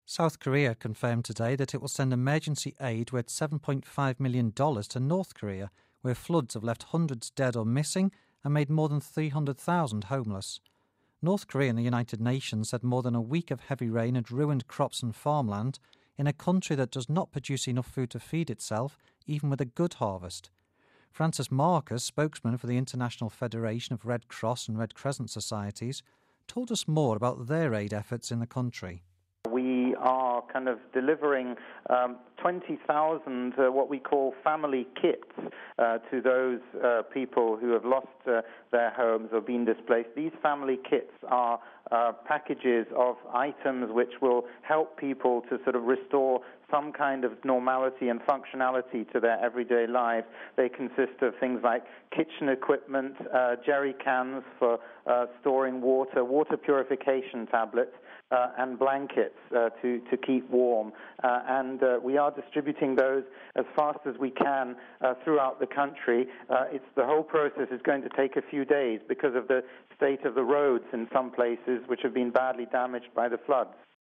South Korea confirmed today that it will send emergency aid worth $7.5 million to North Korea, where floods have left hundreds dead or missing and made more than 300,000 homeless. North Korea and the United Nations said more than a week of heavy rain had ruined crops and farmland in a country that does not produce enough food to feed itself, even with a good harvest. Francis Marcus, spokesman for the International Federation of Red Cross and Red Crescent Societies, told us more about their aid efforts in the country. We are kind of delivering 20,000 what we call family kits to those people who have lost their homes or been displaced. These family kits are packages of items which will help people to sort of restore some kind of normality and functionality to their everyday lives. They consist of things like kitchen equipment, jerry cans for storing water, water purification tablets, and blankets to keep warm. And we are distributing those as fast as we can throughout the country. The whole process is going to take a few days because of the state of the roads in some places which have been badly damaged by the floods.